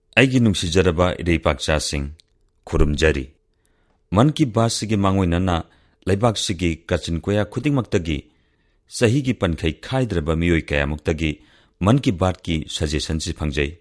ꯑꯩꯒꯤ ꯅꯨꯡꯁꯤꯖꯔꯕ ꯏꯔꯩꯄꯥꯛꯆꯥꯁꯤꯡ ꯈꯨꯔꯨꯝꯖꯔꯤ꯫ ꯃꯟ ꯀꯤ ꯕꯥꯠꯁꯤꯒꯤ ꯃꯥꯡꯑꯣꯏꯅꯅ ꯂꯩꯕꯥꯛꯁꯤꯒꯤ ꯀꯥꯆꯤꯟ ꯀꯣꯌꯥ ꯈꯨꯗꯤꯡꯃꯛꯇꯒꯤ ꯆꯍꯤꯒꯤ ꯄꯟꯈꯩ ꯈꯥꯏꯗ꯭ꯔꯕ ꯃꯤꯑꯣꯏ ꯀꯌꯥꯃꯨꯛꯇꯒꯤ ꯃꯟ ꯀꯤ ꯕꯥꯠꯀꯤ ꯁꯖꯦꯁꯟꯁꯤ ꯐꯪꯖꯩ꯫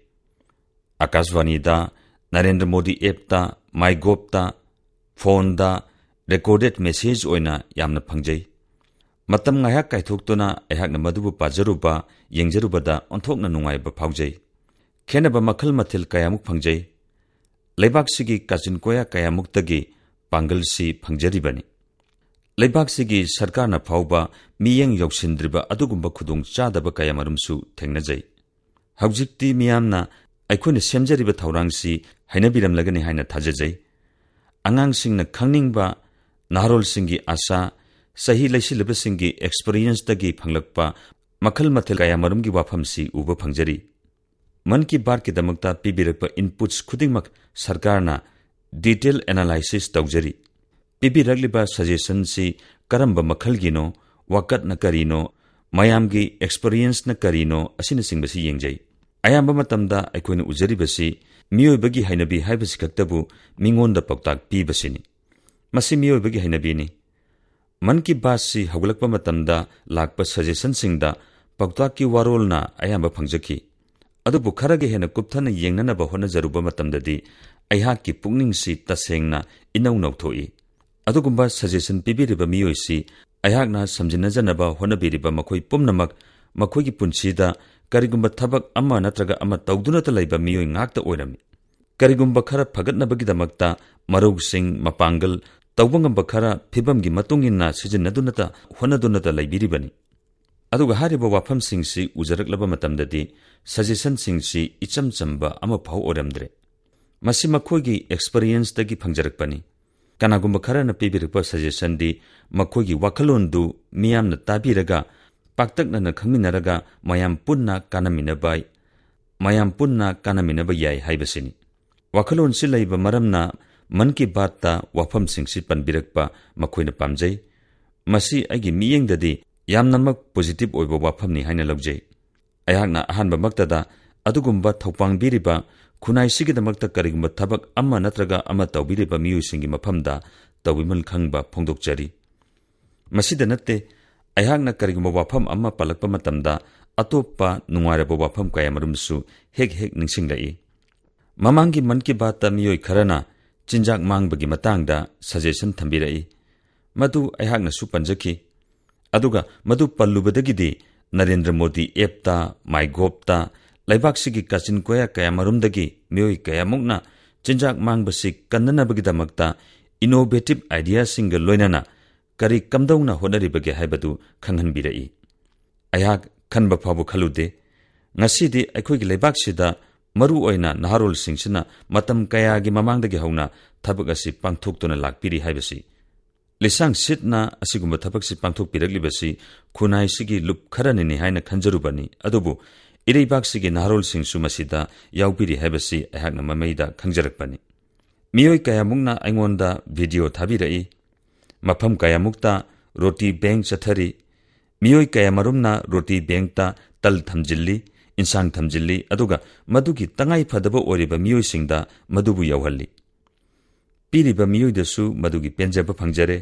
ꯑꯀꯥꯁꯕꯥꯅꯤꯗ, ꯅꯔꯦꯟꯗ꯭ꯔ ꯃꯣꯗꯤ ꯑꯦꯞꯇ, ꯃꯥꯏꯒꯣꯞꯇ, ꯐꯣꯟꯗ ꯔꯦꯀꯣꯔꯗꯦꯗ ꯃꯦꯁꯦꯖ ꯑꯣꯏꯅ ꯌꯥꯝꯅ ꯐꯪꯖꯩ꯫ ꯃꯇꯝ ꯉꯥꯏꯍꯥꯛ ꯀꯥꯏꯊꯣꯛꯇꯨꯅ ꯑꯩꯍꯥꯛꯅ ꯃꯗꯨꯕꯨ ꯄꯥꯖꯔꯨꯕ, ꯌꯦꯡꯖꯔꯨꯕꯗ ꯑꯣꯟꯊꯣꯛꯅ ꯅꯨꯡꯉꯥꯏꯕ ꯐꯥꯎꯖꯩ꯫ ꯈꯦꯟꯅꯕ ꯃꯈꯜ ꯃꯊꯦꯜ ꯀꯌꯥꯃꯨꯛ ꯐꯪꯖꯩ꯫ ꯂꯩꯕꯥꯛꯁꯤꯒꯤ ꯀꯥꯆꯤꯟ ꯀꯣꯌꯥ ꯀꯌꯥꯃꯨꯛꯇꯒꯤ ꯄꯥꯡꯒꯜꯁꯤ ꯐꯪꯖꯔꯤꯕꯅꯤ꯫ ꯂꯩꯕꯥꯛꯁꯤꯒꯤ ꯁꯔꯀꯥꯔꯅ ꯐꯥꯎꯕ ꯃꯤꯠꯌꯦꯡ ꯌꯧꯁꯤꯟꯗ꯭ꯔꯤꯕ ꯑꯗꯨꯒꯨꯝꯕ ꯈꯨꯗꯣꯡꯆꯥꯗꯕ ꯀꯌꯥꯃꯔꯨꯝꯁꯨ ꯊꯦꯡꯅꯖꯩ꯫ ꯍꯧꯖꯤꯛꯇꯤ ꯃꯤꯌꯥꯝꯅ ꯑꯩꯈꯣꯏꯅ ꯁꯦꯝꯖꯔꯤꯕ ꯊꯧꯔꯥꯡꯁꯤ ꯍꯩꯅꯕꯤꯔꯝꯂꯒꯅꯤ ꯍꯥꯏꯅ ꯊꯥꯖꯖꯩ꯫ ꯑꯉꯥꯡꯁꯤꯡꯅ ꯈꯪꯅꯤꯡꯕ, ꯅꯍꯥꯔꯣꯜꯁꯤꯡꯒꯤ ꯑꯥꯁꯥ, ꯆꯍꯤ ꯂꯩꯁꯤꯜꯂꯕꯁꯤꯡꯒꯤ ꯑꯦꯛꯁꯄꯤꯔꯤꯌꯦꯟꯁꯇꯒꯤ ꯐꯪꯂꯛꯄ ꯃꯈꯜ ꯃꯊꯦꯜ ꯀꯌꯥꯃꯔꯨꯝꯒꯤ ꯋꯥꯐꯝꯁꯤ ꯎꯕ ꯐꯪꯖꯔꯤ꯫ ꯃꯟ ꯀꯤ ꯕꯥꯠꯀꯤꯗꯃꯛꯇ ꯄꯤꯕꯤꯔꯛꯄ ꯏꯟꯄꯨꯠꯁ ꯈꯨꯗꯤꯡꯃꯛ ꯁꯔꯀꯥꯔꯅ ꯗꯤꯇꯦꯜ ꯑꯦꯅꯥꯂꯥꯏꯁꯤꯁ ꯇꯧꯖꯔꯤ꯫ ꯄꯤꯕꯤꯔꯛꯂꯤꯕ ꯁꯖꯦꯁꯟꯁꯤ ꯀꯔꯝꯕ ꯃꯈꯜꯒꯤꯅꯣ, ꯋꯥꯀꯠꯅ ꯀꯔꯤꯅꯣ, ꯃꯌꯥꯝꯒꯤ ꯑꯦꯛꯁꯄꯤꯔꯤꯌꯦꯟꯁꯅ ꯀꯔꯤꯅꯣ ꯑꯁꯤꯅꯆꯤꯡꯕꯁꯤ ꯌꯦꯡꯖꯩ꯫ ꯑꯌꯥꯝꯕ ꯃꯇꯝꯗ ꯑꯩꯈꯣꯏꯅ ꯎꯖꯔꯤꯕꯁꯤ ꯃꯤꯑꯣꯏꯕꯒꯤ ꯍꯩꯅꯕꯤ ꯍꯥꯏꯕꯁꯤ ꯈꯛꯇꯕꯨ ꯃꯤꯉꯣꯟꯗ ꯄꯥꯎꯇꯥꯛ ꯄꯤꯕꯁꯤꯅꯤ꯫ ꯃꯁꯤ ꯃꯤꯑꯣꯏꯕꯒꯤ ꯍꯩꯅꯕꯤꯅꯤ꯫ ꯃꯟ ꯀꯤ ꯕꯥꯠꯁꯤ ꯍꯧꯒꯠꯂꯛꯄ ꯃꯇꯝꯗ ꯂꯥꯛꯄ ꯁꯖꯦꯁꯟꯁꯤꯡꯗ ꯄꯥꯎꯇꯥꯛꯀꯤ ꯋꯥꯔꯣꯜꯅ ꯑꯌꯥꯝꯕ ꯐꯪꯖꯈꯤ꯫ ꯑꯗꯨꯕꯨ ꯈꯔꯒ ꯍꯦꯟꯅ ꯀꯨꯞꯊꯅ ꯌꯦꯡꯅꯅꯕ ꯍꯣꯠꯅꯖꯔꯨꯕ ꯃꯇꯝꯗꯗꯤ ꯑꯩꯍꯥꯛꯀꯤ ꯄꯨꯛꯅꯤꯡꯁꯤ ꯇꯁꯦꯡꯅ ꯏꯅꯧ ꯅꯧꯊꯣꯛꯏ꯫ ꯑꯗꯨꯒꯨꯝꯕ ꯁꯖꯦꯁꯟ ꯄꯤꯕꯤꯔꯤꯕ ꯃꯤꯑꯣꯏꯁꯤ ꯑꯩꯍꯥꯛꯅ ꯁꯝꯖꯤꯟꯅꯖꯅꯕ ꯍꯣꯠꯅꯕꯤꯔꯤꯕ ꯃꯈꯣꯏ ꯄꯨꯝꯅꯃꯛ ꯃꯈꯣꯏꯒꯤ ꯄꯨꯟꯁꯤꯗ ꯀꯔꯤꯒꯨꯝꯕ ꯊꯕꯛ ꯑꯃ ꯅꯠꯇ꯭ꯔꯒ ꯑꯃ ꯇꯧꯗꯨꯅꯇ ꯂꯩꯕ ꯃꯤꯑꯣꯏ ꯉꯥꯛꯇ ꯑꯣꯏꯔꯝꯃꯤ꯫ ꯀꯔꯤꯒꯨꯝꯕ ꯈꯔ ꯐꯒꯠꯅꯕꯒꯤꯗꯃꯛꯇ ꯃꯔꯧꯁꯤꯡ, ꯃꯄꯥꯡꯒꯜ, ꯇꯧꯕ ꯉꯝꯕ ꯈꯔ ꯐꯤꯚꯝꯒꯤ ꯃꯇꯨꯡꯏꯟꯅ ꯁꯤꯖꯤꯟꯅꯗꯨꯅꯇ ꯍꯣꯠꯅꯗꯨꯅꯇ ꯂꯩꯕꯤꯔꯤꯕꯅꯤ꯫ ꯑꯗꯨꯒ ꯍꯥꯏꯔꯤꯕ ꯋꯥꯐꯝꯁꯤꯡꯁꯤ ꯎꯖꯔꯛꯂꯕ ꯃꯇꯝꯗꯗꯤ ꯁꯖꯦꯁꯟꯁꯤꯡꯁꯤ ꯏꯆꯝ ꯆꯝꯕ ꯑꯃꯐꯥꯎ ꯑꯣꯏꯔꯝꯗ꯭ꯔꯦ꯫ ꯃꯁꯤ ꯃꯈꯣꯏꯒꯤ ꯑꯦꯛꯁꯄꯤꯔꯤꯌꯦꯟꯁꯇꯒꯤ ꯐꯪꯖꯔꯛꯄꯅꯤ꯫ ꯀꯅꯥꯒꯨꯝꯕ ꯈꯔꯅ ꯄꯤꯕꯤꯔꯛꯄ ꯁꯖꯦꯁꯟꯗꯤ ꯃꯈꯣꯏꯒꯤ ꯋꯥꯈꯜꯂꯣꯟꯗꯨ ꯃꯤꯌꯥꯝꯅ ꯇꯥꯕꯤꯔꯒ, ꯄꯥꯛꯇꯛꯅꯅ ꯈꯪꯃꯤꯟꯅꯔꯒ ꯃꯌꯥꯝ ꯄꯨꯟꯅ ꯀꯥꯟꯅꯃꯤꯟꯅꯕ ꯌꯥꯏ ꯍꯥꯏꯕꯁꯤꯅꯤ꯫ ꯋꯥꯈꯜꯂꯣꯟꯁꯤ ꯂꯩꯕ ꯃꯔꯝꯅ ꯃꯟ ꯀꯤ ꯕꯥꯠꯇ ꯋꯥꯐꯝꯁꯤꯡꯁꯤ ꯄꯟꯕꯤꯔꯛꯄ ꯃꯈꯣꯏꯅ ꯄꯥꯝꯖꯩ꯫ ꯃꯁꯤ ꯑꯩꯒꯤ ꯃꯤꯠꯌꯦꯡꯗꯗꯤ ꯌꯥꯝꯅꯃꯛ ꯄꯣꯖꯤꯇꯤꯕ ꯑꯣꯏꯕ ꯋꯥꯐꯝꯅꯤ ꯍꯥꯏꯅ ꯂꯧꯖꯩ꯫ ꯑꯩꯍꯥꯛꯅ ꯑꯍꯥꯟꯕꯃꯛꯇꯗ ꯑꯗꯨꯒꯨꯝꯕ ꯊꯧꯄꯥꯡ ꯄꯤꯔꯤꯕ, ꯈꯨꯟꯅꯥꯏꯁꯤꯒꯤꯗꯃꯛꯇ ꯀꯔꯤꯒꯨꯝꯕ ꯊꯕꯛ ꯑꯃ ꯅꯠꯇ꯭ꯔꯒ ꯑꯃ ꯇꯧꯕꯤꯔꯤꯕ ꯃꯤꯑꯣꯏꯁꯤꯡꯒꯤ ꯃꯐꯝꯗ ꯇꯧꯕꯤꯃꯜ ꯈꯪꯕ ꯐꯣꯡꯗꯣꯛꯆꯔꯤ꯫ ꯃꯁꯤꯗ ꯅꯠꯇꯦ, ꯑꯩꯍꯥꯛꯅ ꯀꯔꯤꯒꯨꯝꯕ ꯋꯥꯐꯝ ꯑꯃ ꯄꯜꯂꯛꯄ ꯃꯇꯝꯗ ꯑꯇꯣꯞꯄ ꯅꯨꯡꯉꯥꯏꯔꯕ ꯋꯥꯐꯝ ꯀꯌꯥꯃꯔꯨꯝꯁꯨ ꯍꯦꯛ ꯍꯦꯛ ꯅꯤꯡꯁꯤꯡꯂꯛꯏ꯫ ꯃꯃꯥꯡꯒꯤ ꯃꯟ ꯀꯤ ꯕꯥꯠꯇ ꯃꯤꯑꯣꯏ ꯈꯔꯅ ꯆꯤꯟꯖꯥꯛ ꯃꯥꯡꯕꯒꯤ ꯃꯇꯥꯡꯗ ꯁꯖꯦꯁꯟ ꯊꯝꯕꯤꯔꯛꯏ꯫ ꯃꯗꯨ ꯑꯩꯍꯥꯛꯅꯁꯨ ꯄꯟꯖꯈꯤ꯫ ꯑꯗꯨꯒ ꯃꯗꯨ ꯄꯜꯂꯨꯕꯗꯒꯤꯗꯤ ꯅꯔꯦꯟꯗ꯭ꯔ ꯃꯣꯗꯤ ꯑꯦꯞꯇ, ꯃꯥꯏꯒꯣꯞꯇ ꯂꯩꯕꯥꯛꯁꯤꯒꯤ ꯀꯥꯆꯤꯟ ꯀꯣꯌꯥ ꯀꯌꯥꯃꯔꯨꯝꯗꯒꯤ ꯃꯤꯑꯣꯏ ꯀꯌꯥꯃꯨꯛꯅ ꯆꯤꯟꯖꯥꯛ ꯃꯥꯡꯕꯁꯤ ꯀꯟꯅꯅꯕꯒꯤꯗꯃꯛꯇ ꯏꯅꯣꯚꯦꯇꯤꯕ ꯑꯥꯏꯗꯤꯌꯥꯁꯤꯡꯒ ꯂꯣꯏꯅꯅ ꯀꯔꯤ ꯀꯝꯗꯧꯅ ꯍꯣꯠꯅꯔꯤꯕꯒꯦ ꯍꯥꯏꯕꯗꯨ ꯈꯪꯍꯟꯕꯤꯔꯛꯏ꯫ ꯑꯩꯍꯥꯛ ꯈꯟꯕ ꯐꯥꯎꯕ ꯈꯜꯂꯨꯗꯦ, ꯉꯁꯤꯗꯤ ꯑꯩꯈꯣꯏꯒꯤ ꯂꯩꯕꯥꯛꯁꯤꯗ ꯃꯔꯨꯑꯣꯏꯅ ꯅꯍꯥꯔꯣꯜꯁꯤꯡꯁꯤꯅ ꯃꯇꯝ ꯀꯌꯥꯒꯤ ꯃꯃꯥꯡꯗꯒꯤ ꯍꯧꯅ ꯊꯕꯛ ꯑꯁꯤ ꯄꯥꯡꯊꯣꯛꯇꯨꯅ ꯂꯥꯛꯄꯤꯔꯤ ꯍꯥꯏꯕꯁꯤ꯫ ꯂꯤꯁꯥꯡ ꯁꯤꯠꯅ ꯑꯁꯤꯒꯨꯝꯕ ꯊꯕꯛꯁꯤ ꯄꯥꯡꯊꯣꯛꯄꯤꯔꯛꯂꯤꯕꯁꯤ ꯈꯨꯟꯅꯥꯏꯁꯤꯒꯤ ꯂꯨꯞ ꯈꯔꯅꯅꯤ ꯍꯥꯏꯅ ꯈꯟꯖꯔꯨꯕꯅꯤ꯫ ꯑꯗꯨꯕꯨ ꯏꯔꯩꯕꯥꯛꯁꯤꯒꯤ ꯅꯍꯥꯔꯣꯜꯁꯤꯡꯁꯨ ꯃꯁꯤꯗ ꯌꯥꯎꯕꯤꯔꯤ ꯍꯥꯏꯕꯁꯤ ꯑꯩꯍꯥꯛꯅ ꯃꯃꯩꯗ ꯈꯪꯖꯔꯛꯄꯅꯤ꯫ ꯃꯤꯑꯣꯏ ꯀꯌꯥꯃꯨꯛꯅ ꯑꯩꯉꯣꯟꯗ ꯚꯤꯗꯤꯑꯣ ꯊꯥꯕꯤꯔꯛꯏ꯫ ꯃꯐꯝ ꯀꯌꯥꯃꯨꯛꯇ ꯔꯣꯇꯤ ꯕꯦꯡꯛ ꯆꯠꯊꯔꯤ꯫ ꯃꯤꯑꯣꯏ ꯀꯌꯥꯃꯔꯨꯝꯅ ꯔꯣꯇꯤ ꯕꯦꯡꯛꯇ ꯇꯜ ꯊꯝꯖꯤꯜꯂꯤ, ꯏꯟꯁꯥꯡ ꯊꯝꯖꯤꯜꯂꯤ, ꯑꯗꯨꯒ ꯃꯗꯨꯒꯤ ꯇꯉꯥꯏꯐꯗꯕ ꯑꯣꯏꯔꯤꯕ ꯃꯤꯑꯣꯏꯁꯤꯡꯗ ꯃꯗꯨꯕꯨ ꯌꯧꯍꯜꯂꯤ꯫ ꯄꯤꯔꯤꯕ ꯃꯤꯑꯣꯏꯗꯁꯨ ꯃꯗꯨꯒꯤ ꯄꯦꯟꯖꯕ ꯐꯪꯖꯔꯦ,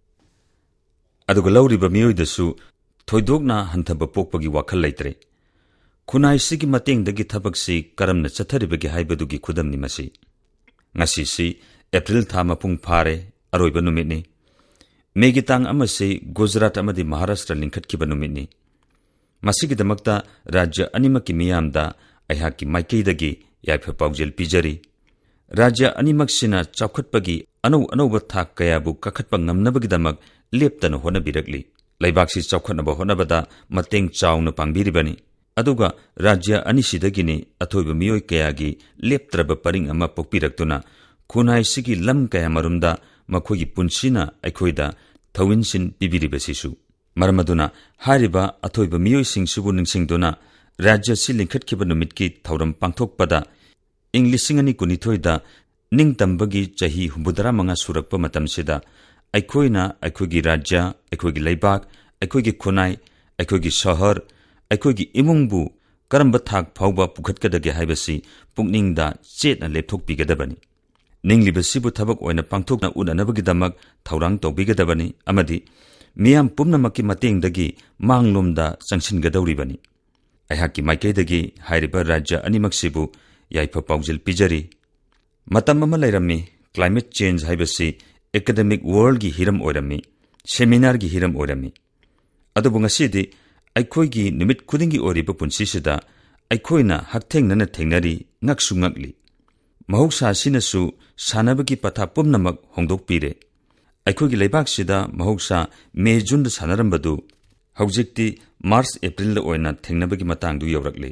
ꯑꯗꯨꯒ ꯂꯧꯔꯤꯕ ꯃꯤꯑꯣꯏꯗꯁꯨ ꯊꯣꯏꯗꯣꯛꯅ ꯍꯟꯊꯕ ꯄꯣꯛꯄꯒꯤ ꯋꯥꯈꯜ ꯂꯩꯇ꯭ꯔꯦ꯫ ꯈꯨꯟꯅꯥꯏꯁꯤꯒꯤ ꯃꯇꯦꯡꯗꯒꯤ ꯊꯕꯛꯁꯤ ꯀꯔꯝꯅ ꯆꯠꯊꯔꯤꯕꯒꯦ ꯍꯥꯏꯕꯗꯨꯒꯤ ꯈꯨꯗꯝꯅꯤ ꯃꯁꯤ꯫ ꯉꯁꯤꯁꯤ ꯑꯦꯄ꯭ꯔꯤꯜ ꯊꯥ ꯃꯄꯨꯡ ꯐꯥꯔꯦ, ꯑꯔꯣꯏꯕ ꯅꯨꯃꯤꯠꯅꯤ꯫ ꯃꯦꯒꯤ ꯇꯥꯡ ꯑꯃꯁꯤ ꯒꯨꯖꯔꯥꯠ ꯑꯃꯗꯤ ꯃꯍꯥꯔꯥꯁꯇ꯭ꯔ ꯂꯤꯡꯈꯠꯈꯤꯕ ꯅꯨꯃꯤꯠꯅꯤ꯫ ꯃꯁꯤꯒꯤꯗꯃꯛꯇ ꯔꯥꯖ꯭ꯌ ꯑꯅꯤꯃꯛꯀꯤ ꯃꯤꯌꯥꯝꯗ ꯑꯩꯍꯥꯛꯀꯤ ꯃꯥꯏꯀꯩꯗꯒꯤ ꯌꯥꯏꯐ ꯄꯥꯎꯖꯦꯜ ꯄꯤꯖꯔꯤ꯫ ꯔꯥꯖ꯭ꯌ ꯑꯅꯤꯃꯛꯁꯤꯅ ꯆꯥꯎꯈꯠꯄꯒꯤ ꯑꯅꯧ ꯑꯅꯧꯕ ꯊꯥꯛ ꯀꯌꯥꯕꯨ ꯀꯥꯈꯠꯄ ꯉꯝꯅꯕꯒꯤꯗꯃꯛ ꯂꯦꯞꯇꯅ ꯍꯣꯠꯅꯕꯤꯔꯛꯂꯤ꯫ ꯂꯩꯕꯥꯛꯁꯤ ꯆꯥꯎꯈꯠꯅꯕ ꯍꯣꯠꯅꯕꯗ ꯃꯇꯦꯡ ꯆꯥꯎꯅ ꯄꯥꯡꯕꯤꯔꯤꯕꯅꯤ꯫ ꯑꯗꯨꯒ ꯔꯥꯖ꯭ꯌ ꯑꯅꯤꯁꯤꯗꯒꯤꯅꯤ ꯑꯊꯣꯏꯕ ꯃꯤꯑꯣꯏ ꯀꯌꯥꯒꯤ ꯂꯦꯞꯇ꯭ꯔꯕ ꯄꯔꯤꯡ ꯑꯃ ꯄꯣꯛꯄꯤꯔꯛꯇꯨꯅ ꯈꯨꯟꯅꯥꯏꯁꯤꯒꯤ ꯂꯝ ꯀꯌꯥꯃꯔꯨꯝꯗ ꯃꯈꯣꯏꯒꯤ ꯄꯨꯟꯁꯤꯅ ꯑꯩꯈꯣꯏꯗ ꯊꯧꯏꯟꯁꯤꯟ ꯄꯤꯕꯤꯔꯤꯕꯁꯤꯁꯨ꯫ ꯃꯔꯝ ꯑꯗꯨꯅ ꯍꯥꯏꯔꯤꯕ ꯑꯊꯣꯏꯕ ꯃꯤꯑꯣꯏꯁꯤꯡꯁꯤꯕꯨ ꯅꯤꯡꯁꯤꯡꯗꯨꯅ ꯔꯥꯖ꯭ꯌꯁꯤ ꯂꯤꯡꯈꯠꯈꯤꯕ ꯅꯨꯃꯤꯠꯀꯤ ꯊꯧꯔꯝ ꯄꯥꯡꯊꯣꯛꯄꯗ ꯏꯪ 2019ꯗ ꯅꯤꯡꯇꯝꯕꯒꯤ ꯆꯍꯤ 65 ꯁꯨꯔꯛꯄ ꯃꯇꯝꯁꯤꯗ ꯑꯩꯈꯣꯏꯅ ꯑꯩꯈꯣꯏꯒꯤ ꯔꯥꯖ꯭ꯌ, ꯑꯩꯈꯣꯏꯒꯤ ꯂꯩꯕꯥꯛ, ꯑꯩꯈꯣꯏꯒꯤ ꯈꯨꯟꯅꯥꯏ, ꯑꯩꯈꯣꯏꯒꯤ ꯁꯍꯔ, ꯑꯩꯈꯣꯏꯒꯤ ꯏꯃꯨꯡꯕꯨ karamba thak phauba pukhatkadage haibasi pukningda chetna lepthokpigadabani ninglibasibu thabak oina pangthokna unanabagi-damak thaurang tawbigadabani amadi miyam pumnamakki matengdagi manglomda changsingadawribani aihakki maikaidagi hairiba rajya animaksibu yaifa paujil pijari matam ama lairammi climate change haibasi academic world gi hiram oirami seminar gi hiram oirami adubu ngasidi aikhoigi numit khudingi oriba punsisida aikhoina haktengnana thengnari ngaksu ngakli mahoksa sinasu sanabagi patha pumnamak hongdokpire aikhoigi leibaksida mahoksa May June da sanarambadu haujikti March April da oina thengnabagi matangdu yaurakle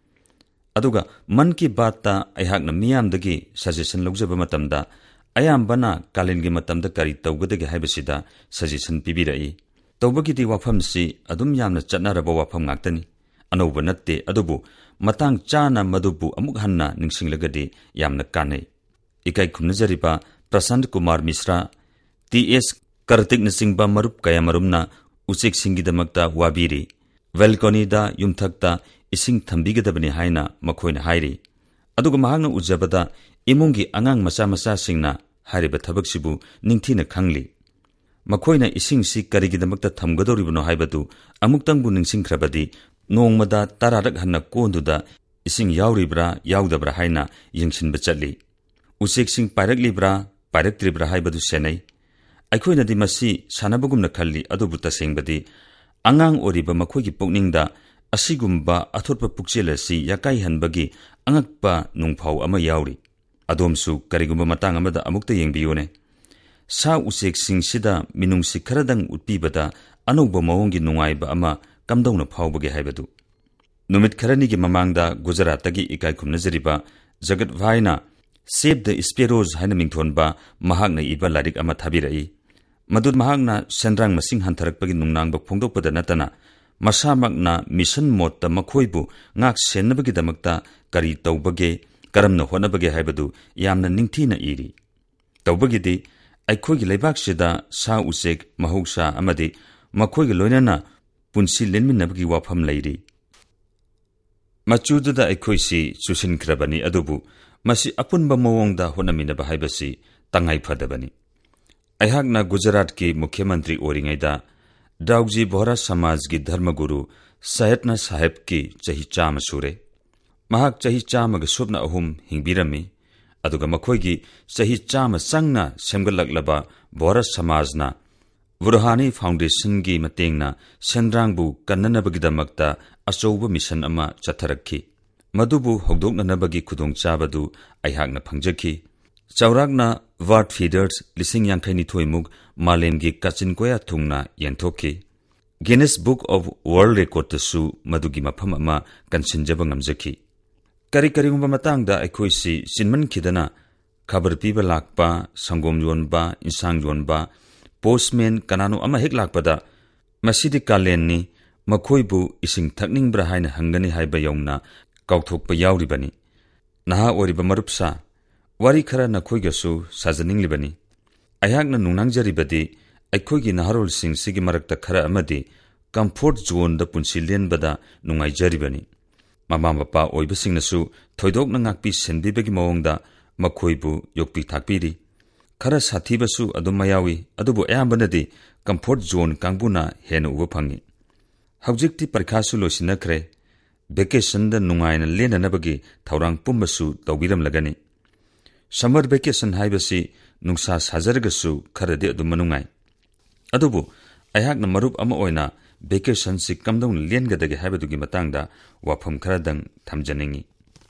aduga man ki baat ta aihakna miyamdagi suggestion laujaba matamda ayambana kalengi matamda kari tawgadagi haibasida suggestion pibirai tawbagidi wafamsi adum yamna chatnaraba wafam ngaktani anauba natte adubu matang chana madubu amuk hanna ningsinglagadi yamna kanai ikai khumnajariba Prasant Kumar Misra TS Kartik Nasingba marup kaya marumna usik singidamakta wabiri welkonida yumthakta ising thambigadabani haina makhoina hairi aduga mahangna ujabada imungi angang macha macha singna hariba thabaksibu ningthina khangli makhoina ising si karigidamakta thamgadoribno haibadu amuktangbu ningsingkhrabadi nongmada tararak hanna konduda ising yauribra yaudabra haina yengsinba chatli usik sing pairak tribra haibadu senai aikhoina di masi sanabagumna khalli adubu tasengbadi angang oriba makhoigi pokningda asigumba athorpa pukchelasi yakai hanbagi angakpa nungphau ama yauri adomsu karigumba matang amada amukta yengbiyone sa usek singsida minungsi kharadang utpibada anouba mawongi nungaiba ama kamdawna phawbage haibadu numit kharanigi mamangda Gujaratagi ikai khumnajariba Jagat Bhaina Save the Sparrows haina mingthonba mahakna iba larik ama thabirai madud mahakna sendrang masing hantharakpagi nungnangba phongdokpada natana masamakna mission motta makhoibu ngak sennabagi-damakta kari tawbage karamna honabage haibadu yamna ningthina iri tawbagidi aikhoigi leibaksida sa usek mahoksa amadi makhoigi loinana punsi lenminnabagi wafam leiri machududa aikhoisi chusinkrabani adubu masi apunba mawongda honaminaba haibasi tangai phadabani aihakna Gujarat ki Mukhyamantri oringaida Daugji Bohra Samaj ki Dharmaguru Sayatna Sahib ki chahi chama sure mahak chahi chama ga subna ahum hingbirami aduga makhoigi chahi chama sangna semgalaklaba Bohra Samajna Burhani Foundation gi matengna sendrangbu kannanabagi-damakta achouba mission ama chatharakhi madubu hogdoknanabagi khudongchabadu aihakna phangjaki chaurakna ward feeders lising yangkhaini thoimuk malemgi kachinkoya thungna yenthokki Guinness Book of World Record tasu madugi mapham ama kansinjaba ngamjaki kari-karigumba matangda aikhoisi sinman khidana khabar piba lakpa sangom yonba insang yonba postman kanano ama hek lakpada masidi kalenni makhoibu ising thakningbra haina hangani haiba yongna kauthokpa yauribani naha oriba marupsa wari khara nakhoigasu sajaninglibani ayakna nungnangjaribadi aikhoigi naharol sing sigi marakta khara amadi comfort zone da punsi lenbada nungaijaribani mama mapa oibasingnasu thoidokna ngakpi senbibagi mawongda makhoibu yokpi thakpiri khara sathibasu adumayawi adubu ayambanadi comfort zone kangbuna hena uba phangi haujikti parikhasu losinakre vacation da nungaina lenanabagi thaurang pumbasu tawbiram lagani summer vacation haibasi nungsa sajaragasu kharade adu manungai adubu ayakna marup ama oina vacation si kamdong lengadage haibadugi matangda wafam kharadang thamjaningi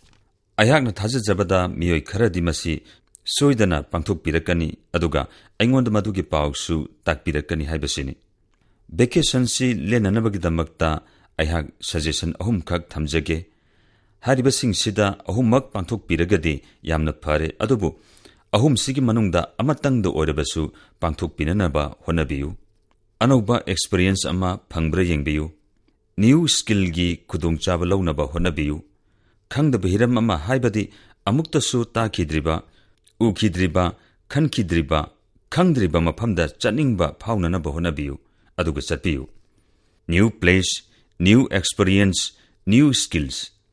ayakna thajajabada miyoi kharadi masi soidana pangthokpirakani aduga aingonda madugi pawsu takpirakani haibasini vacation si lenanabagi-damakta ayhak suggestion ahum khak thamjage haribasing sida ahummak pangthokpiragadi yamna phare adubu ahum sigi manungda amatangda oirabasu pangthokpinanaba honabiyu anauba experience ama phangbra yengbiyu new skill gi khudongchaba launaba honabiyu khangdaba hiram ama haibadi amuktasu takhidriba ukhidriba khankidriba khangdriba maphamda chatningba phaunanaba honabiyu aduga chatpiyu new place new experience new skills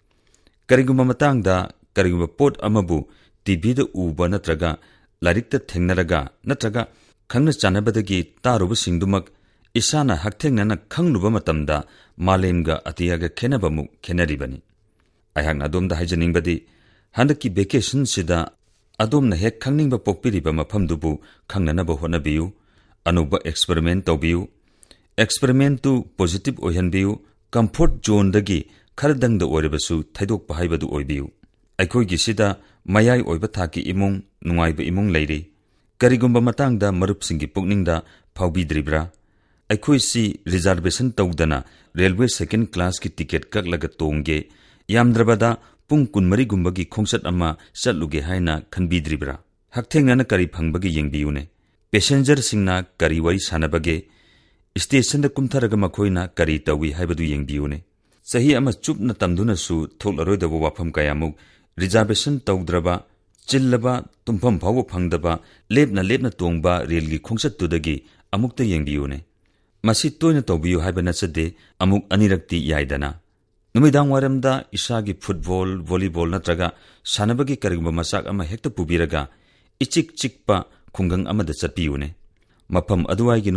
Karigumba matangda karigumba pot amabu TV-da uba natraga larikta thengnaraga natraga khangna chanabadagi tarubasingdumak isana hakthengnana khangluba matamda malemga atiyaga khenabamu khenaribani. Aihakna adomda haijaningbadi handaki vacation sida adomna hek khangningba pokpiriba mafamdubu khangnanaba honabiyu, anuba experiment tawbiyu, experiment tu positive oihanbiyu, comfort zone dagi kharadangda oiribasu thaidokpa haibadu oibiyu. Aikhoigi sida mayai oiba thaki imung nungaiba imung leiri. Karigumba matangda marupsingi pukningda phawbidribra. Aikhoi si reservation tawdana railway second class ki ticket kaklaga tongge yamdrabada pung 12 gumbagi khongsat ama chatluge haina khanbidribra. Hakthengnana kari phangbagi yengbiyune. Passenger singna kari wari sanabage station da kumtharaga makhoina kari tawi haibadu yengbiyune. Sahi ama chupna tamduna su tholaroidaba wafam kayamuk reservation tawdraba chillaba tumpham phawa phangdaba lepna tongba railgi khongsat tudagi amukta yengbiyune. Masi toina tawbiyu haiba nachade amuk anirakti yaidana. Numidang waramda isagi football, volleyball natraga sanabagi karigumba masak ama hekta pubiraga ichik chikpa khungang amada chatpiyune. Mafam aduwaigi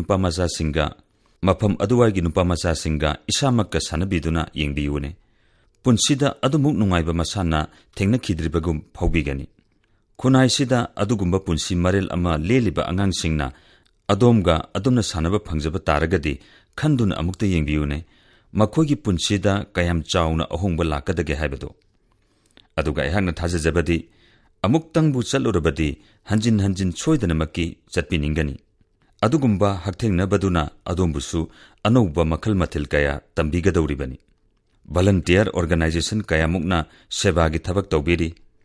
nupa macha singa isamakka sanabiduna yengbiyune. Punsida adumuk nungaiba masana thengna khidribagum phawbigani. Khunai sida adugumba punsi marel ama leliba angang singna adumna sanaba phangjaba taragadi khanduna amukta yengbiyune. Makhoigi punsida kayam chawna ahongba lakadage haibado. Aduga aihakna thajajabadi amuktangbu chatlurabadi hanjin soidanamaki chatpiningani. Adugumba hakthengnabaduna adombusu anouba makhal mathil kaya tambigadawribani. Volunteer organization kayamukna sebagi thabak tawbiri.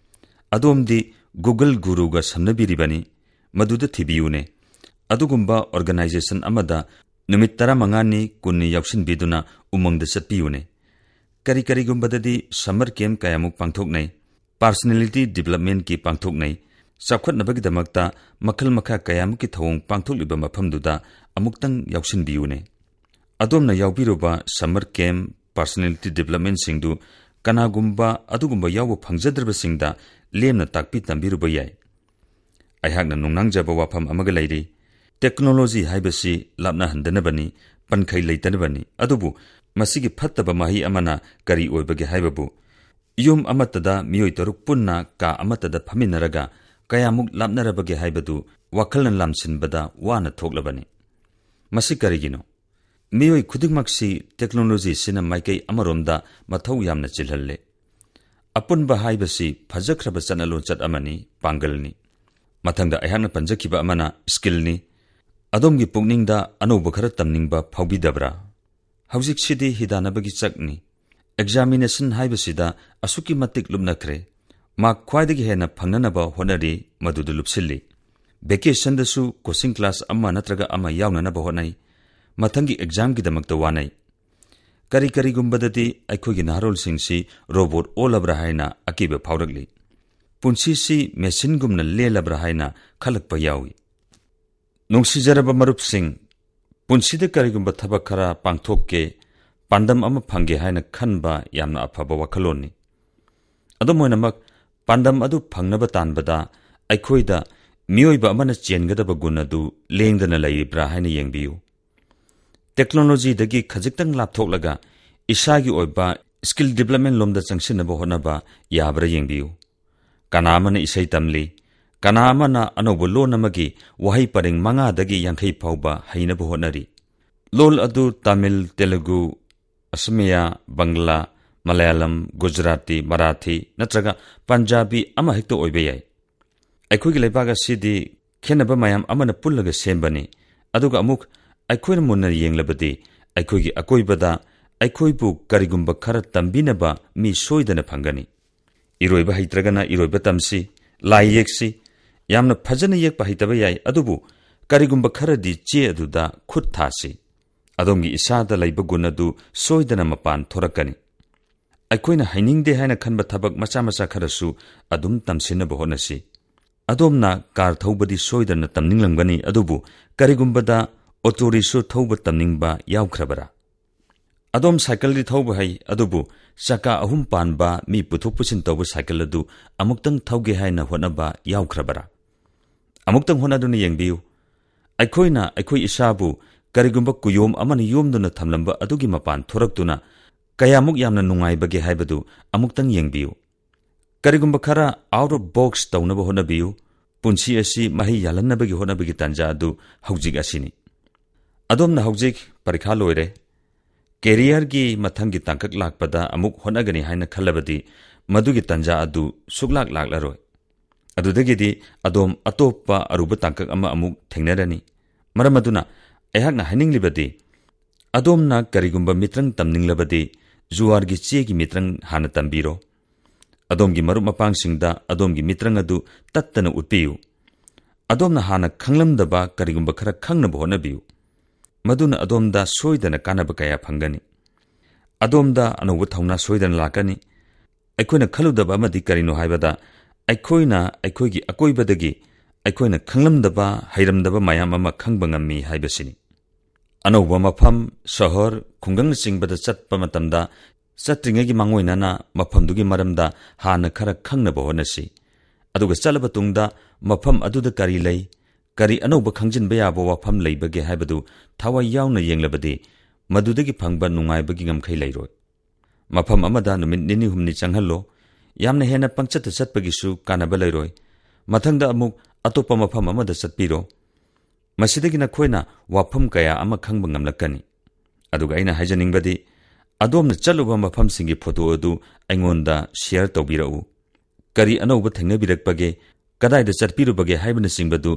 Adomdi Google Guruga samnabiribani maduda thibiyune. Adugumba organization amada numit 15 kunni yauksinbiduna umangda chatpiyune. Karigumbadadi summer camp kayamuk pangthoknai, personality development ki pangthoknai, chawkhatnabagidamakta makhal makha kayamuki thawong pangthokliba mafamduda amuktang yauksinbiyune. Adomna yaubiruba summer camp personality development singdu kanagumba adugumba yaubu phangjadrabasingda lemna takpi tambiruba yai. Aihakna nungnangjaba wafam amaga leiri. Technology haibasi lapna handanabani pankhai leitanabani adubu masigi phattaba mahi amana kari oibage haibabu yum amatada miyoi taruk punna ka amatada phaminaraga kayamuk lapnarabage haibadu wakhalna lamsinbada wana thoklabani. Masi karigino miyoi khudingmaksi technology sina maikai amaromda mathau yamna chilhalle. Apunba haibasi phajakraba chanalon chat amani pangalni. Mathangda aihakna panjakhiba amana skillni. Adomgi pukningda anouba khara tamningba phawbidabra. Haujik sidi hidanabagi chakni. Examination haibasida asuki matik lupnakre. Mark khwaidagi hena phangnanaba honari madudu lupsilli. Vacation dasu coaching class amma natraga ama yawnanaba honai. Mathangi exam gidamakta wanai. Karigumbadadi aikhogi naharol singsi robot olabra haina akiba phawragli. Punsisi machine gumna lelabra haina khalakpa yawi. Nungsijaraba marupsing punsida karigumba thabak khara pangthokke pandam ama phangge haina khanba yamna afaba wakhalonni. Adomoinamak pandam adu phangnaba tanbada aikhoida miyoiba amana chengadaba gun adu lengdana leibra haina yengbiyu. Technology dagi khajiktang lapthoklaga isagi oiba skill development lomda changsinaba honaba yabra yengbiyu. Kana amana isai tamli, kana amana anobo lon amagi wahai paring manga dagi yankhai phawba hainaba honari. Lol adu Tamil, Telugu, Asamiya, Bangla, Malayalam, Gujarati, Marathi natraga Punjabi ama hekta oiba yai. Aikhoigi leibaga sidi khenaba mayam amana pullaga sembani. Aduga amuk aikhoina munna yenglabadi aikhoigi akoibada aikhoibu karigumba khara tambinaba mi soidana phangani. Iroiba haitragana iroiba tamsi, lai yeksi, yamna phajana yekpa haitaba yai adubu karigumba kharadi che aduda khut thasi. Adomgi isada laiba gunadu soidana mapan thorakani. Aikhoina hainingde haina khanba thabak macha kharasu adum tamsinaba honasi. Adomna kar thaubadi soidana tamninglanggani adubu karigumbada autorisu thauba tamningba yaukhrabara. Adom cycle di thauba hai adubu chaka ahum panba mi puthuk pusin tawba cycle adu amuktang thauge haina honaba yaukrabara. Amuktang honaduna yengbiu. Aikoina aikoi isabu karigumba kuyom amani yomduna thamlamba adugi mapan thoraktuna kayamuk yamna nungaibage haibadu amuktang yengbiu. Karigumba khara out of box tawnaba honabiu punsi asi mahi yalannabagi honabagi tanja adu haujik asini. Adomna haujik parikha loire career gi mathangi tangkak lakpada amuk honagani haina khalabadi madugi tanja adu suglak laklaroi. Adudagidi adom atoppa aruba tangkak ama amuk thengnarani. Maramaduna ayakna haninglibadi adomna karigumba mitrang tamninglabadi juargi chegi mitrang hana tambiro. Adomgi marup mapangsingda adomgi mitrang adu tattana utpiu. Adomna hana khanglamdaba karigumba khara khangnaba honabiu. Maduna adomda soidana kanaba kaya phangani. Adomda anauba thauna soidana lakani. Aikoina khaludaba amadi karino haibada aikoina aikoigi akoibadagi aikoina khanglamdaba hairamdaba mayam ama khangba ngammi haibasini. Anauba mafam shahar khungang singbada chatpa matamda chatringagi mangoinana mafamdugi maramda hana khara khangnaba honasi. Aduga chalaba tungda mafam aduda kari lei kari anauba khangjinba yaba wafam leibage haibadu thawai yauna yenglabadi madudagi phangba nungaibagi ngamkhai leiroi. Mafam amada numit nini humni changhallo yamna hena pangchata chatpagisu kanaba leiroi. Mathangda amuk atopa mafam amada chatpiro. Masidagi nakhoina wafam kaya ama khangba ngamlakani. Aduga aina haijaningbadi adomna chaluba mafam singi photo adu aingonda share tawbirau. Kari anauba thengnabirakpage kadaida chatpirubage haibana singbadu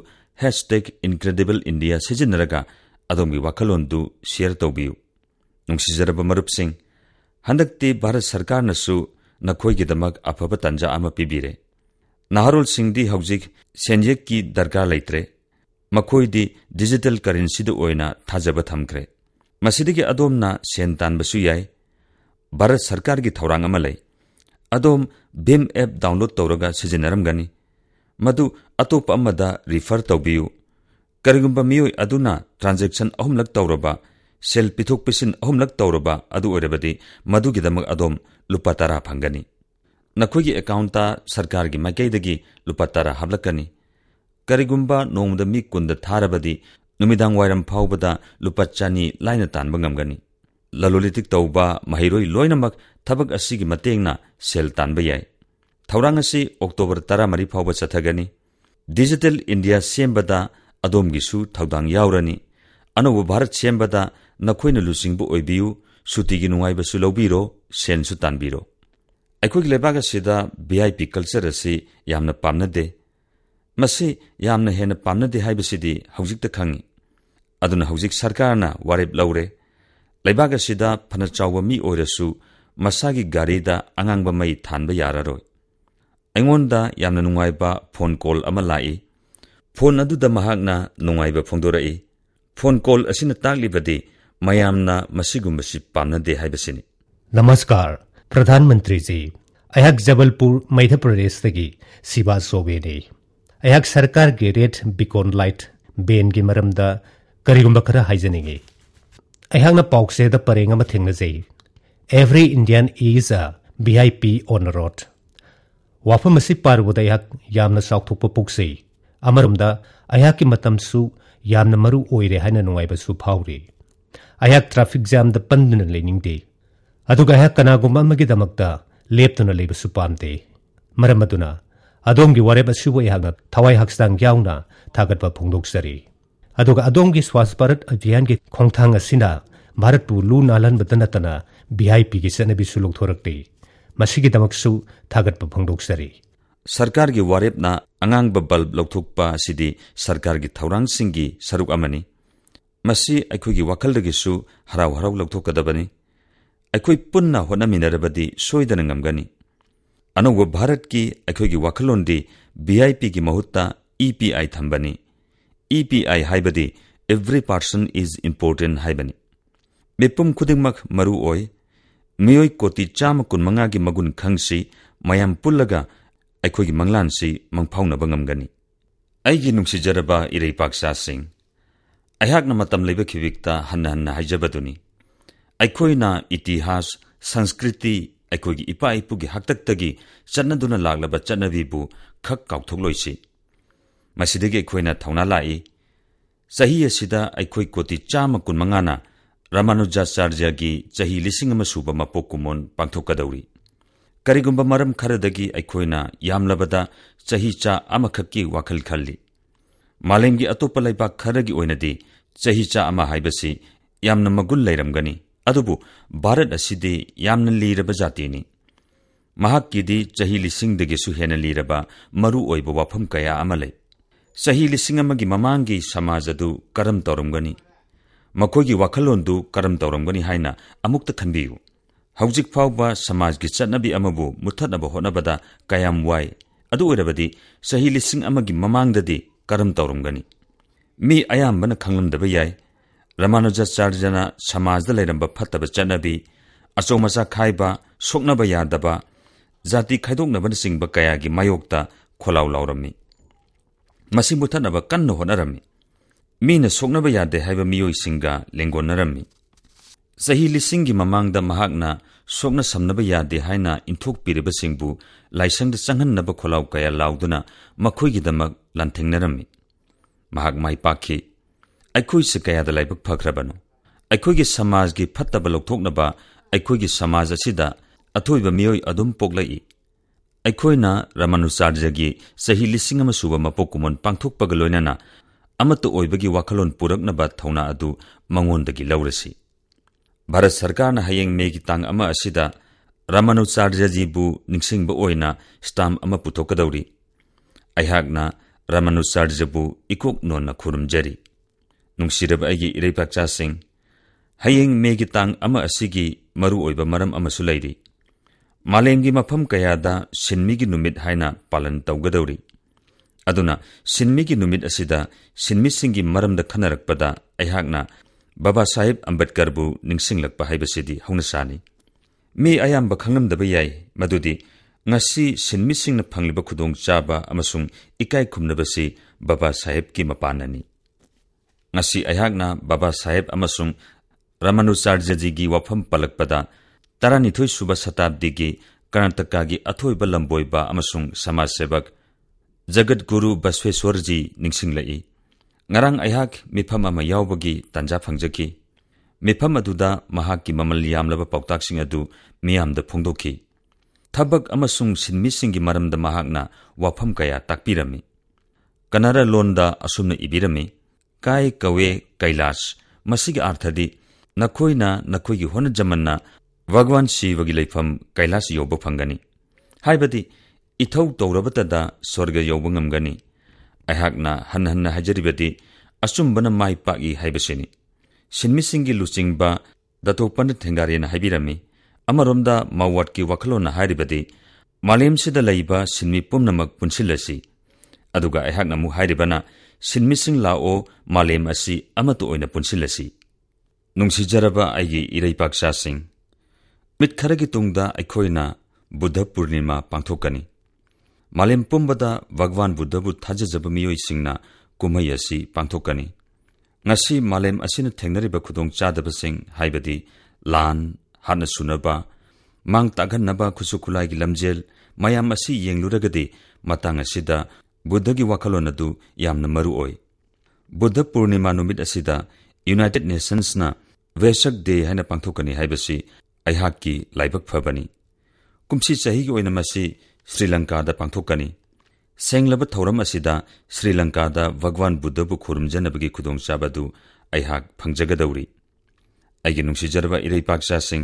#IncredibleIndia sijinaraga adomgi wakalondu share tawbiu. Nungsizaraba marupsing handakti Bharat Sarkar nasu nakhoigidamak afaba tanja ama pibire. Naharol singdi haujik senjek ki darkar leitre. Makhoidi digital currency da oina thajaba thamkre. Masidigi adomna sen tanbasu yai. Bharat Sarkar gi thaurang ama lei. Adom BHIM app download tawraga sijinaramgani. Madu atopa amada refer tawbiu. Karigumba miyoi aduna transaction ahumlak tawraba sel pithok pisin ahumlak tawraba adu oirabadi madugidamak adom lupa 10 phangani. Nakhoigi account ta sarkar gi makaidagi lupa 10 hablakani. Karigumba nongda mi kunda tharabadi numidang wairam phawbada lupa 200 laina tanba ngamgani. Lalolitik tawba mahiroi loinamak thabak asigi matengna sel tanba yai. Thaurang asi October 13 phawba chathagani. Digital India sembada adomgisu thaudang yaurani. Anoba Bharat sembada nakhoina lusingbu oibiu sutigi nungaibasu lobiro sensu tanbiro. Aikhoigi lebaga sida VIP culture asi yamna pamnade. Masi yamna hena pamnade haibasidi haujikta khangi. Aduna haujik sarkarna warep laure. Lebaga sida phana chawba mi oirasu masagi garida angangba mai thanba yararoi. Aingonda yamna nungaiba phone call ama lai. Phone aduda mahakna nungaiba phongdorai. Phone call asina taklibadi mayamna masigumbasi pamnade haibasini. Namaskar, Pradhan Mantri ji. Ayak Jabalpur, Madhya Pradesh tagi Siba Sobe ne. Ayak Sarkar ge red beacon light ben gi maramda karigumba khara haijaningi. Ayak na paukse da parenga ma thengna jai. Every Indian is a VIP on the road. Wafam asi parwada ayak yamna saukthokpa puksei. Amaramda ayak ki matamsu yamna maru oire haina nungaibasu phawri. Ayak traffic jam da panduna leningde. Aduga ayak kanagumba magidamakta leptuna lebasu pamte. Maramaduna adongi wareba subo ayakna thawai haksdang yauna thagatba phongdoksari. Aduga adongi Swasth Bharat Abhiyan ki khongthang asina Bharatpu lu nalan badanatana VIP ki sanabi suluk thorakte. Masigi damaksu thagatba phongdoksari. Sarkar gi warepna angang bulb lokthukpa sidi sarkar gi thaurang singi saruk amani. Masi aikhoigi wakaldagisu harau harau lokthokadabani. Aikhoi punna honaminarabadi soidana ngamgani. Anauba Bharat ki aikhoigi wakalondi VIP ki mahutta EPI thambani. EPI haibadi every person is important haibani. Mipum khudingmak maru oi miyoi koti chama kunmanga gi magun khangsi mayam pullaga aikhoigi manglansi mangphaunaba ngamgani. Aigi nungsijaraba irei paksa sing. Ayakna matam leiba khiwikta hanna hanna haijabaduni. ꯑꯩꯈꯣꯏꯅ ꯏꯇꯤꯍꯥꯁ ꯁꯪꯁꯀ꯭ꯔꯤꯇꯤ ꯑꯩꯈꯣꯏꯒꯤ ꯏꯄꯥ ꯏꯄꯨꯒꯤ ꯍꯥꯛꯇꯛꯇꯒꯤ ꯆꯠꯅꯗꯨꯅ ꯂꯥꯛꯂꯕ ꯆꯠꯅꯕꯤꯕꯨ ꯈꯛ ꯀꯥꯎꯊꯣꯛꯂꯣꯏꯁꯤ ꯃꯁꯤꯗꯒꯤ ꯑꯩꯈꯣꯏꯅ ꯊꯧꯅꯥ ꯂꯥꯛꯏ ꯆꯍꯤ ꯑꯁꯤꯗ ꯑꯩꯈꯣꯏ ꯀꯣꯇꯤ 125ꯅ ꯔꯥꯃꯥꯅꯨꯖꯥꯆꯥꯔꯌꯒꯤ ꯆꯍꯤ 1000 ꯁꯨꯕ ꯃꯄꯣꯛ ꯀꯨꯝꯑꯣꯟ ꯄꯥꯡꯊꯣꯛꯀꯗꯧꯔꯤ ꯀꯔꯤꯒꯨꯝꯕ ꯃꯔꯝ ꯈꯔꯗꯒꯤ ꯑꯩꯈꯣꯏꯅ ꯌꯥꯝꯂꯕꯗ ꯆꯍꯤ ꯆꯥ ꯑꯃꯈꯛꯀꯤ ꯋꯥꯈꯜ ꯈꯜꯂꯤ ꯃꯥꯂꯦꯝꯒꯤ ꯑꯇꯣꯞꯄ ꯂꯩꯕꯥꯛ ꯈꯔꯒꯤ ꯑꯣꯏꯅꯗꯤ ꯆꯍꯤ ꯆꯥ ꯑꯃ ꯍꯥꯏꯕꯁꯤ ꯌꯥꯝꯅ ꯃꯒꯨꯟ ꯂꯩꯔꯝꯒꯅꯤ ꯑꯗꯨꯕꯨ ꯚꯥꯔꯠ ꯑꯁꯤꯗꯤ ꯌꯥꯝꯅ ꯂꯤꯔꯕ ꯖꯥꯇꯤꯅꯤ ꯃꯍꯥꯛꯀꯤꯗꯤ ꯆꯍꯤ 1000ꯗꯒꯤꯁꯨ ꯍꯦꯟꯅ ꯂꯤꯔꯕ ꯃꯔꯨ ꯑꯣꯏꯕ ꯋꯥꯐꯝ ꯀꯌꯥ ꯑꯃ ꯂꯩ ꯆꯍꯤ 1000 ꯃꯃꯥꯡꯒꯤ ꯁꯃꯥꯖ ꯑꯗꯨ ꯀꯔꯝ ꯇꯧꯔꯝꯒꯅꯤ ꯃꯈꯣꯏꯒꯤ ꯋꯥꯈꯜꯂꯣꯟꯗꯨ ꯀꯔꯝ ꯇꯧꯔꯝꯒꯅꯤ ꯍꯥꯏꯅ ꯑꯃꯨꯛꯇ ꯈꯟꯕꯤꯌꯨ ꯍꯧꯖꯤꯛ ꯐꯥꯎꯕ ꯁꯃꯥꯖꯒꯤ ꯆꯠꯅꯕꯤ ꯑꯃꯕꯨ ꯃꯨꯠꯊꯠꯅꯕ ꯍꯣꯠꯅꯕꯗ ꯀꯌꯥꯝ ꯋꯥꯏ ꯑꯗꯨ ꯑꯣꯏꯔꯕꯗꯤ ꯆꯍꯤ 1000 ꯃꯃꯥꯡꯗꯗꯤ ꯀꯔꯝ ꯇꯧꯔꯝꯒꯅꯤ ꯃꯤ ꯑꯌꯥꯝꯕꯅ ꯈꯪꯂꯝꯗꯕ ꯌꯥꯏ ꯔꯥꯃꯥꯅꯨꯖꯥꯆꯥꯔꯌꯅ ꯁꯃꯥꯖꯗ ꯂꯩꯔꯝꯕ ꯐꯠꯇꯕ ꯆꯠꯅꯕꯤ ꯑꯆꯧ ꯃꯆꯥ ꯈꯥꯏꯕ ꯁꯣꯛꯅꯕ ꯌꯥꯗꯕ ꯖꯥꯇꯤ ꯈꯥꯏꯗꯣꯛꯅꯕꯅꯆꯤꯡꯕ ꯀꯌꯥꯒꯤ ꯃꯥꯌꯣꯛꯇ ꯈꯣꯜꯂꯥꯎ ꯂꯥꯎꯔꯝꯃꯤ ꯃꯁꯤ ꯃꯨꯠꯊꯠꯅꯕ ꯀꯟꯅ ꯍꯣꯠꯅꯔꯝꯃꯤ ꯃꯤꯅ ꯁꯣꯛꯅꯕ ꯌꯥꯗꯦ ꯍꯥꯏꯕ ꯃꯤꯑꯣꯏꯁꯤꯡꯒ ꯂꯦꯡꯒꯣꯟꯅꯔꯝꯃꯤ ꯆꯍꯤ 1000ꯒꯤ ꯃꯃꯥꯡꯗ ꯃꯍꯥꯛꯅ ꯁꯣꯛꯅ ꯁꯝꯅꯕ ꯌꯥꯗꯦ ꯍꯥꯏꯅ ꯏꯟꯊꯣꯛꯄꯤꯔꯤꯕꯁꯤꯡꯕꯨ ꯂꯥꯏꯁꯪꯗ ꯆꯪꯍꯟꯅꯕ ꯈꯣꯜꯂꯥꯎ ꯀꯌꯥ ꯂꯥꯎꯗꯨꯅ ꯃꯈꯣꯏꯒꯤꯗꯃꯛ ꯂꯥꯟꯊꯦꯡꯅꯔꯝꯃꯤ ꯃꯍꯥꯛ ꯃꯥꯏ ꯄꯥꯛꯈꯤ ꯑꯩꯈꯣꯏꯁꯦ ꯀꯌꯥꯗ ꯂꯥꯏꯕꯛ ꯐꯈ꯭ꯔꯕꯅꯣ ꯑꯩꯈꯣꯏꯒꯤ ꯁꯃꯥꯖꯒꯤ ꯐꯠꯇꯕ ꯂꯧꯊꯣꯛꯅꯕ ꯑꯩꯈꯣꯏꯒꯤ ꯁꯃꯥꯖ ꯑꯁꯤꯗ ꯑꯊꯣꯏꯕ ꯃꯤꯑꯣꯏ ꯑꯗꯨꯝ ꯄꯣꯛꯂꯛꯏ ꯑꯩꯈꯣꯏꯅ ꯔꯥꯃꯥꯅꯨꯖꯥꯆꯥꯔꯌꯒꯤ ꯆꯍꯤ 1000 ꯁꯨꯕ ꯃꯄꯣꯛ ꯀꯨꯝꯑꯣꯟ ꯄꯥꯡꯊꯣꯛꯄꯒ ꯂꯣꯏꯅꯅ ꯑꯃꯠꯇ ꯑꯣꯏꯕꯒꯤ ꯋꯥꯈꯜꯂꯣꯟ ꯄꯨꯔꯛꯅꯕ ꯊꯧꯅꯥ ꯑꯗꯨ ꯃꯉꯣꯟꯗꯒꯤ ꯂꯧꯔꯁꯤ ꯚꯥꯔꯠ ꯁꯔꯀꯥꯔꯅ ꯍꯌꯦꯡ ꯃꯦꯒꯤ ꯇꯥꯡ 1 ꯑꯁꯤꯗ ꯔꯥꯃꯥꯅꯨꯖꯥꯆꯥꯔꯌꯖꯤꯕꯨ ꯅꯤꯡꯁꯤꯡꯕ ꯑꯣꯏꯅ ꯁ꯭ꯇꯥꯝꯞ ꯑꯃ ꯄꯨꯊꯣꯛꯀꯗꯧꯔꯤ ꯑꯩꯍꯥꯛꯅ ꯔꯥꯃꯥꯅꯨꯖꯥꯆꯥꯔꯌꯕꯨ ꯏꯀꯣꯛ ꯅꯣꯟꯅ ꯈꯨꯔꯨꯝꯖꯔꯤ ꯅꯨꯡꯁꯤꯔꯕ ꯑꯩꯒꯤ ꯏꯔꯩꯄꯥꯛꯆꯥꯁꯤꯡ ꯍꯌꯦꯡ ꯃꯦꯒꯤ ꯇꯥꯡ 1 ꯑꯁꯤꯒꯤ ꯃꯔꯨꯑꯣꯏꯕ ꯃꯔꯝ ꯑꯃꯁꯨ ꯂꯩꯔꯤ ꯃꯥꯂꯦꯝꯒꯤ ꯃꯐꯝ ꯀꯌꯥꯗ ꯁꯤꯟꯃꯤꯒꯤ ꯅꯨꯃꯤꯠ ꯍꯥꯏꯅ ꯄꯥꯂꯟ ꯇꯧꯒꯗꯧꯔꯤ ꯑꯗꯨꯅ ꯁꯤꯟꯃꯤꯒꯤ ꯅꯨꯃꯤꯠ ꯑꯁꯤꯗ ꯁꯤꯟꯃꯤꯁꯤꯡꯒꯤ ꯃꯔꯝꯗ ꯈꯟꯅꯔꯛꯄꯗ ꯑꯩꯍꯥꯛꯅ ꯕꯥꯕꯥ ꯁꯥꯍꯦꯕ ꯑꯝꯕꯦꯗꯀꯔꯕꯨ ꯅꯤꯡꯁꯤꯡꯂꯛꯄ ꯍꯥꯏꯕꯁꯤꯗꯤ ꯍꯧꯅꯁꯥꯅꯤ ꯃꯤ ꯑꯌꯥꯝꯕ ꯈꯪꯂꯝꯗꯕ ꯌꯥꯏ ꯃꯗꯨꯗꯤ ꯉꯁꯤ ꯁꯤꯟꯃꯤꯁꯤꯡꯅ ꯐꯪꯂꯤꯕ ꯈꯨꯗꯣꯡꯆꯥꯕ ꯑꯃꯁꯨꯡ ꯏꯀꯥꯏ ꯈꯨꯝꯅꯕꯁꯤ ꯕꯥꯕꯥ ꯁꯥꯍꯦꯕꯀꯤ ꯃꯄꯥꯟꯅꯅꯤ ꯉꯁꯤ ꯑꯩꯍꯥꯛꯅ ꯕꯥꯕꯥ ꯁꯥꯍꯦꯕ ꯑꯃꯁꯨꯡ ꯔꯥꯃꯥꯅꯨꯖꯥꯆꯥꯔꯌꯖꯤꯒꯤ ꯋꯥꯐꯝ ꯄꯜꯂꯛꯄꯗ 12 ꯁꯨꯕ ꯁꯇꯥꯕꯗꯤꯒꯤ ꯀꯔꯅꯥꯇꯀꯥꯒꯤ ꯑꯊꯣꯏꯕ ꯂꯝꯕꯣꯏꯕ ꯑꯃꯁꯨꯡ ꯁꯃꯥꯖ ꯁꯦꯕꯛ ꯖꯒꯠꯒꯨꯔꯨ ꯕꯁꯕꯦꯁ꯭ꯋꯔꯖꯤ ꯅꯤꯡꯁꯤꯡꯂꯛꯏ ꯉꯔꯥꯡ ꯑꯩꯍꯥꯛ ꯃꯤꯐꯝ ꯑꯃ ꯌꯥꯎꯕꯒꯤ ꯇꯥꯟꯖꯥ ꯐꯪꯖꯈꯤ ꯃꯤꯐꯝ ꯑꯗꯨꯗ ꯃꯍꯥꯛꯀꯤ ꯃꯃꯜ ꯌꯥꯝꯂꯕ ꯄꯥꯎꯇꯥꯛꯁꯤꯡ ꯑꯗꯨ ꯃꯤꯌꯥꯝꯗ ꯐꯣꯡꯗꯣꯛꯈꯤ ꯊꯕꯛ ꯑꯃꯁꯨꯡ ꯁꯤꯟꯃꯤꯁꯤꯡꯒꯤ ꯃꯔꯝꯗ ꯃꯍꯥꯛꯅ ꯋꯥꯐꯝ ꯀꯌꯥ ꯇꯥꯛꯄꯤꯔꯝꯃꯤ ꯀꯟꯅꯔ ꯂꯣꯟꯗ ꯑꯁꯨꯝꯅ ꯏꯕꯤꯔꯝꯃꯤ ꯀꯥꯏ ꯀꯋꯦ ꯀꯩꯂꯥꯁ ꯃꯁꯤꯒꯤ ꯑꯥꯔꯊꯗꯤ ꯅꯈꯣꯏꯅ ꯅꯈꯣꯏꯒꯤ ꯍꯣꯠꯅꯖꯃꯟꯅ ꯚꯒꯋꯥꯟ ꯁꯤꯕꯒꯤ ꯂꯩꯐꯝ ꯀꯩꯂꯥꯁ ꯌꯧꯕ ꯐꯪꯒꯅꯤ ꯍꯥꯏꯕꯗꯤ ꯏꯊꯧ ꯇꯧꯔꯕꯇꯗ ꯁ꯭ꯋꯔꯒ ꯌꯧꯕ ꯉꯝꯒꯅꯤ ꯑꯩꯍꯥꯛꯅ ꯍꯟꯅ ꯍꯟꯅ ꯍꯥꯏꯖꯔꯤꯕꯗꯤ ꯑꯆꯨꯝꯕꯅ ꯃꯥꯏ ꯄꯥꯛꯏ ꯍꯥꯏꯕꯁꯤꯅꯤ ꯁꯤꯟꯃꯤꯁꯤꯡꯒꯤ ꯂꯨꯆꯤꯡꯕ ꯗꯥꯇꯣ ꯄꯟꯗꯤꯠ ꯊꯦꯡꯒꯥꯔꯦꯅ ꯍꯥꯏꯕꯤꯔꯝꯃꯤ ꯑꯃꯔꯣꯝꯗ ꯃꯥꯋꯥꯠꯀꯤ ꯋꯥꯈꯜꯂꯣꯟꯅ ꯍꯥꯏꯔꯤꯕꯗꯤ ꯃꯥꯂꯦꯝꯁꯤꯗ ꯂꯩꯕ ꯁꯤꯟꯃꯤ ꯄꯨꯝꯅꯃꯛ ꯄꯨꯟꯁꯤꯜꯂꯁꯤ ꯑꯗꯨꯒ ꯑꯩꯍꯥꯛꯅ ꯑꯃꯨꯛ ꯍꯥꯏꯔꯤꯕꯅ ꯁꯤꯟꯃꯤꯁꯤꯡ ꯂꯥꯛꯑꯣ ꯃꯥꯂꯦꯝ ꯑꯁꯤ ꯑꯃꯠꯇ ꯑꯣꯏꯅ ꯄꯨꯟꯁꯤꯜꯂꯁꯤ ꯅꯨꯡꯁꯤꯖꯔꯕ ꯑꯩꯒꯤ ꯏꯔꯩꯄꯥꯛꯆꯥꯁꯤꯡ ꯅꯨꯃꯤꯠ ꯈꯔꯒꯤ ꯇꯨꯡꯗ ꯑꯩꯈꯣꯏꯅ ꯕꯨꯗꯙ ꯄꯨꯔꯅꯤꯃꯥ ꯄꯥꯡꯊꯣꯛꯀꯅꯤ ꯃꯥꯂꯦꯝ ꯄꯨꯝꯕꯗ ꯚꯒꯋꯥꯟ ꯕꯨꯗꯙꯕꯨ ꯊꯥꯖꯖꯕ ꯃꯤꯑꯣꯏꯁꯤꯡꯅ ꯀꯨꯝꯍꯩ ꯑꯁꯤ ꯄꯥꯡꯊꯣꯛꯀꯅꯤ ꯉꯁꯤ ꯃꯥꯂꯦꯝ ꯑꯁꯤꯅ ꯊꯦꯡꯅꯔꯤꯕ ꯈꯨꯗꯣꯡꯆꯥꯗꯕꯁꯤꯡ ꯍꯥꯏꯕꯗꯤ ꯂꯥꯟ ꯍꯥꯠꯅ ꯁꯨꯅꯕ ꯃꯥꯡ ꯇꯥꯛꯍꯟꯅꯕ ꯈꯨꯠꯁꯨ ꯈꯨꯠꯂꯥꯏꯒꯤ ꯂꯝꯖꯦꯜ ꯃꯌꯥꯝ ꯑꯁꯤ ꯌꯦꯡꯂꯨꯔꯒꯗꯤ ꯃꯇꯥꯡ ꯑꯁꯤꯗ ꯕꯨꯗꯙꯒꯤ ꯋꯥꯈꯜꯂꯣꯟ ꯑꯗꯨ ꯌꯥꯝꯅ ꯃꯔꯨ ꯑꯣꯏ ꯕꯨꯗꯙ ꯄꯨꯔꯅꯤꯃꯥ ꯅꯨꯃꯤꯠ ꯑꯁꯤꯗ ꯌꯨꯅꯥꯏꯇꯦꯗ ꯅꯦꯁꯟꯁꯅ ꯚꯦꯁꯛ ꯗꯦ ꯍꯥꯏꯅ ꯄꯥꯡꯊꯣꯛꯀꯅꯤ ꯍꯥꯏꯕꯁꯤ ꯑꯩꯍꯥꯛꯀꯤ ꯂꯥꯏꯕꯛ ꯐꯕꯅꯤ ꯀꯨꯝꯁꯤ ꯆꯍꯤꯒꯤ ꯑꯣꯏꯅ ꯃꯁꯤ ꯁ꯭ꯔꯤꯂꯪꯀꯥꯗ ꯄꯥꯡꯊꯣꯛꯀꯅꯤ ꯁꯦꯡꯂꯕ ꯊꯧꯔꯝ ꯑꯁꯤꯗ ꯁ꯭ꯔꯤꯂꯪꯀꯥꯗ ꯚꯒꯋꯥꯟ ꯕꯨꯗꯙꯕꯨ ꯈꯨꯔꯨꯝꯖꯅꯕꯒꯤ ꯈꯨꯗꯣꯡꯆꯥꯕ ꯑꯗꯨ ꯑꯩꯍꯥꯛ ꯐꯪꯖꯒꯗꯧꯔꯤ ꯑꯩꯒꯤ ꯅꯨꯡꯁꯤꯖꯔꯕ ꯏꯔꯩꯄꯥꯛꯆꯥꯁꯤꯡ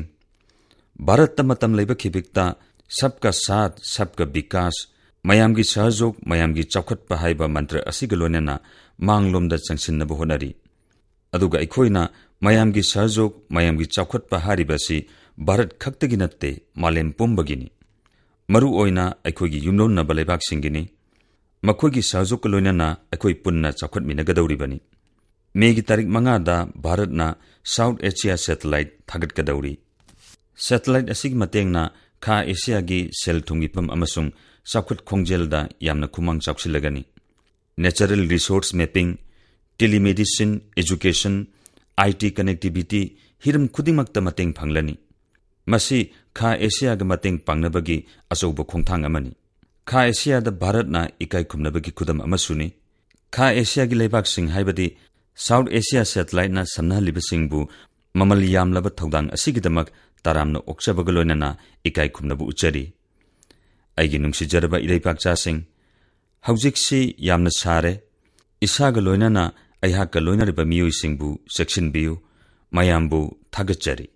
ꯚꯥꯔꯠꯇ ꯃꯇꯝ ꯂꯩꯕ ꯈꯤꯕꯤꯛꯇ ꯁꯕꯀꯥ ꯁꯥꯊ ꯁꯕꯀꯥ ꯕꯤꯀꯥꯁ ꯃꯌꯥꯝꯒꯤ ꯁꯍꯖꯣꯛ ꯃꯌꯥꯝꯒꯤ ꯆꯥꯎꯈꯠꯄ ꯍꯥꯏꯕ ꯃꯟꯇ꯭ꯔ ꯑꯁꯤꯒ ꯂꯣꯏꯅꯅ ꯃꯥꯡꯂꯣꯝꯗ ꯆꯪꯁꯤꯟꯅꯕ ꯍꯣꯠꯅꯔꯤ ꯑꯗꯨꯒ ꯑꯩꯈꯣꯏꯅ ꯃꯌꯥꯝꯒꯤ ꯁꯍꯖꯣꯛ ꯃꯌꯥꯝꯒꯤ ꯆꯥꯎꯈꯠꯄ ꯍꯥꯏꯔꯤꯕ ꯑꯁꯤ ꯚꯥꯔꯠ ꯈꯛꯇꯒꯤ ꯅꯠꯇꯦ ꯃꯥꯂꯦꯝ ꯄꯨꯝꯕꯒꯤꯅꯤ ꯃꯔꯨꯑꯣꯏꯅ ꯑꯩꯈꯣꯏꯒꯤ ꯌꯨꯝꯂꯣꯟꯅꯕ ꯂꯩꯕꯥꯛꯁꯤꯡꯒꯤꯅꯤ ꯃꯈꯣꯏꯒꯤ ꯁꯍꯖꯣꯛꯀ ꯂꯣꯏꯅꯅ ꯑꯩꯈꯣꯏ ꯄꯨꯟꯅ ꯆꯥꯎꯈꯠꯃꯤꯟꯅꯒꯗꯧꯔꯤꯕꯅꯤ ꯃꯦꯒꯤ ꯇꯥꯔꯤꯛ 5ꯗ ꯚꯥꯔꯠꯅ ꯁꯥꯎꯊ ꯑꯦꯁꯤꯌꯥ ꯁꯦꯇꯦꯂꯥꯏꯠ ꯊꯥꯒꯠꯀꯗꯧꯔꯤ ꯁꯦꯇꯦꯂꯥꯏꯠ ꯑꯁꯤꯒꯤ ꯃꯇꯦꯡꯅ ꯈꯥ ꯑꯦꯁꯤꯌꯥꯒꯤ ꯁꯦꯜ ꯊꯨꯝꯒꯤ ꯐꯤꯚꯝ ꯑꯃꯁꯨꯡ ꯆꯥꯎꯈꯠ ꯈꯣꯡꯖꯦꯜꯗ ꯌꯥꯝꯅ ꯈꯨꯃꯥꯡ ꯆꯥꯎꯁꯤꯜꯂꯒꯅꯤ natural resource mapping telemedicine education IT connectivity hiram khudingmakta mateng phanglani. Masi Kha Asia ga mateng pangnabagi achouba khongthang amani. Kha Asia da Bharat na ikai khumnabagi khudam amasuni. Kha Asia gi leibak sing haibadi South Asia satellite na samnahaliba singbu mamal yamlaba thodang asigidamak taramna okchabaga loinana ikai khumnabu uchari. Aigi nungsijaraba ileipakcha sing haujiksi yamna sare isaga loinana aihakka loinariba miyoi singbu sekshinbiu mayambu thagachari.